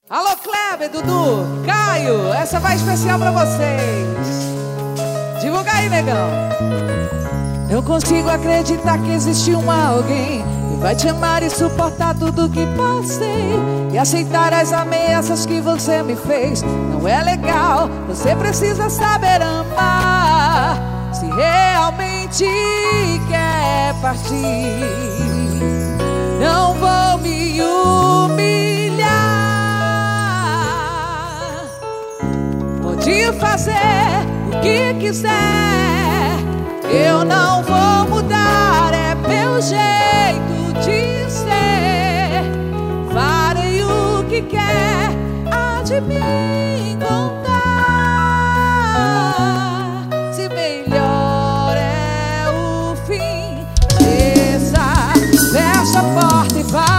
Alô, Kleber, Dudu, Caio, essa vai especial pra vocês. Divulga aí, negão. Eu consigo acreditar que existe alguém que vai te amar e suportar tudo que passei e aceitar as ameaças que você me fez. Não é legal, você precisa saber amar. Se realmente quer partir, não vou me humilhar. Pode fazer o que quiser, eu não vou mudar, é meu jeito de ser. Farei o que quer, há de me contar. Se melhor é o fim, desça, fecha a porta e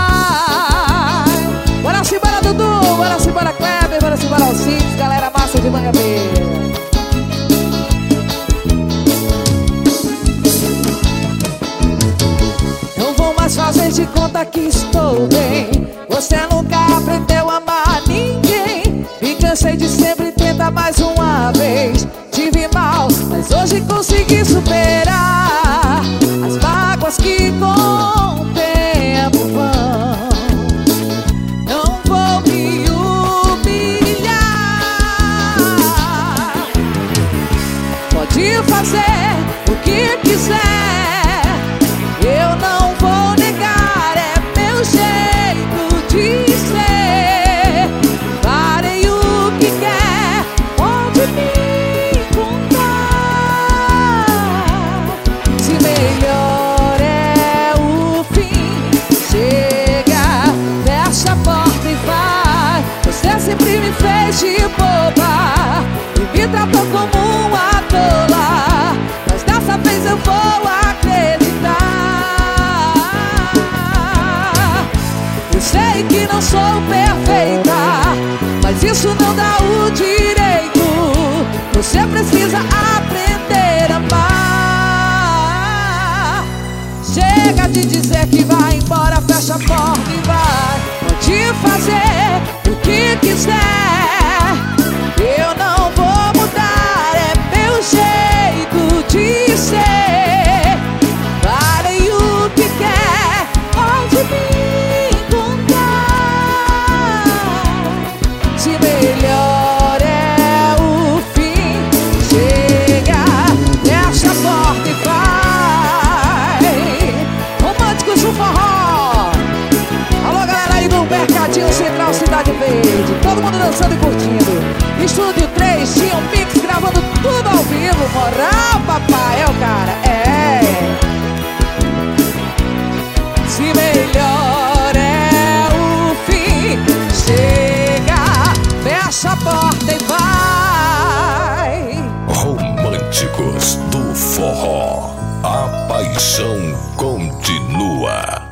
vai. Bora se bora, Dudu, bora se bora, Kleber, bora se bora, Alcides, galera massa de Mangabeira. Fazer de conta que estou bem. Você nunca aprendeu a amar ninguém. Me cansei de sempre tentar mais uma vez. Tive mal, mas hoje consegui superar as mágoas que com o tempo vão. Não vou me humilhar. Pode fazer o que quiser, eu não vou negar, é meu jeito de ser. Farei o que quer, pode me contar. Se melhor é o fim, chega, fecha a porta e vai. Você sempre me fez de boba e me tratou como uma tola, mas dessa vez eu vou acreditar. Eu sei que não sou perfeita, mas isso não dá o direito. Você precisa aprender a amar. Chega de dizer que vai embora, fecha a porta e vai. Pode fazer o que quiser, eu não vou mudar, é meu jeito de ser. Farei o que quer, pode me contar. Se melhor é o fim, chega, fecha a porta e vai. Românticos do forró. Alô, galera aí do Mercadinho Central, Cidade Verde, todo mundo dançando e curtindo. Estúdio 3, tinha um mix gravando tudo ao vivo. Moral, papai, é o cara, é. Se melhor é o fim, chega, fecha a porta e vai. Românticos do forró, a paixão continua.